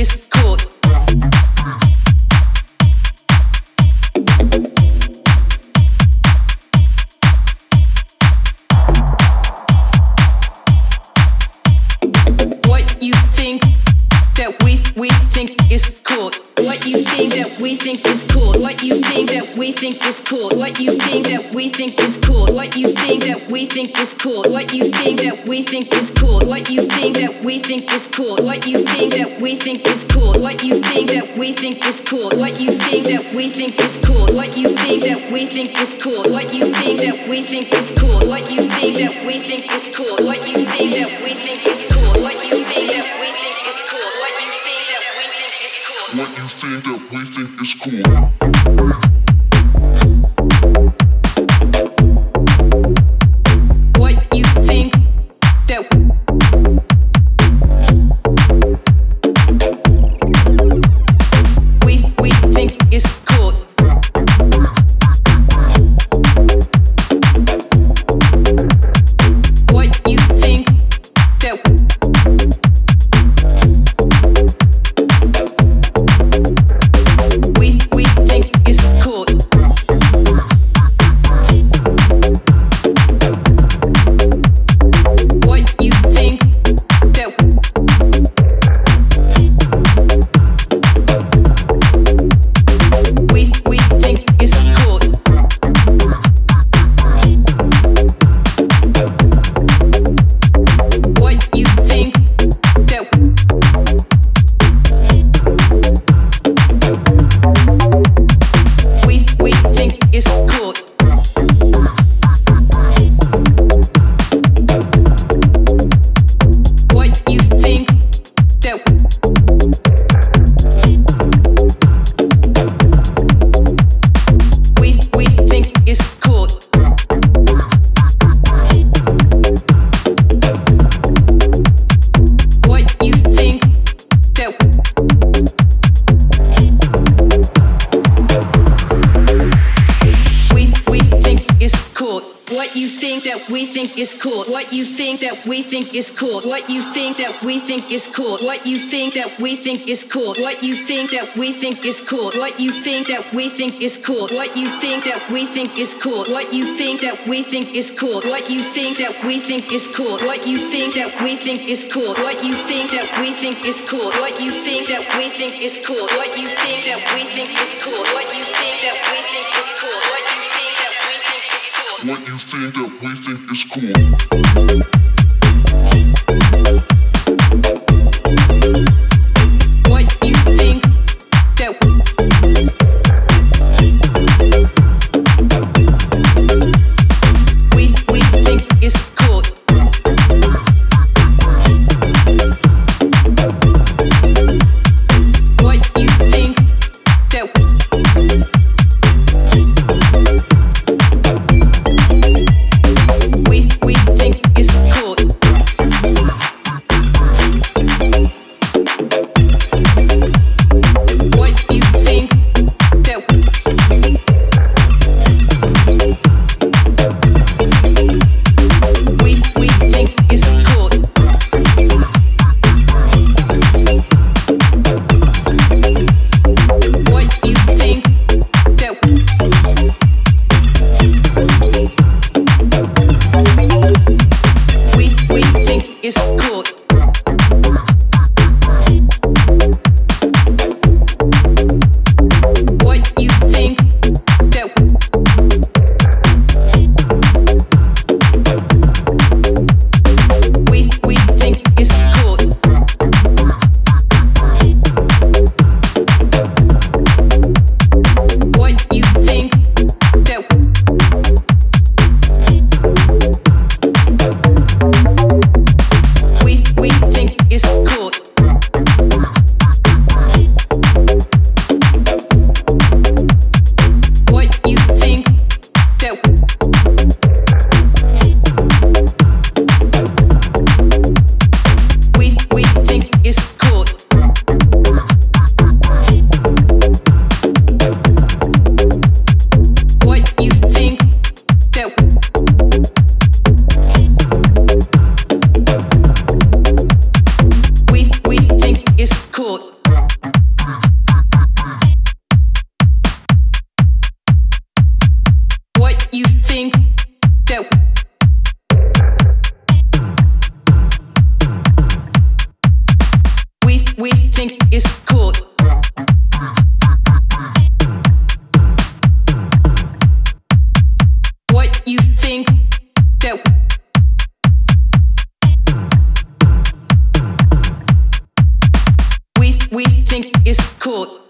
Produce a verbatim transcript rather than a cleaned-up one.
is cool. What you think that we we think is cool. What you think that we think is cool. What you think that we think is cool. What you think that we think is cool. What you think that we think is cool. What you think that we think is cool. What you think that we think is cool. What you think that we think is cool. What you think that we think is cool. What you think that we think is cool. What you think that we think is cool. What you think that we think is cool. What you think that we think is cool. What you think that we think is cool. What you think that we think is cool. What you think that we think is cool. What you think that we think is cool. What you think that we we think is cool. What you think that we we think is cool. What you think that we we think is cool. What you think that we we think is cool. What you think that we we think is cool. What you think that we we think is cool. What you think that we think is cool. What you think that we think is cool. What you think that we think is cool. What you think that we think is cool. What you think that we think is cool. What you think that we think is cool. What you think that we think is cool. What you think that we think is cool. What you think that we think is cool. What you think that we think is cool. What you think that we think is cool. What you think that we think is cool. What you think that we think is cool. What you think that we think is cool. What you think that we think is cool. What you think that we think is cool. What you think that we we think is cool. What you think that we we think is cool. you think that we we think is cool.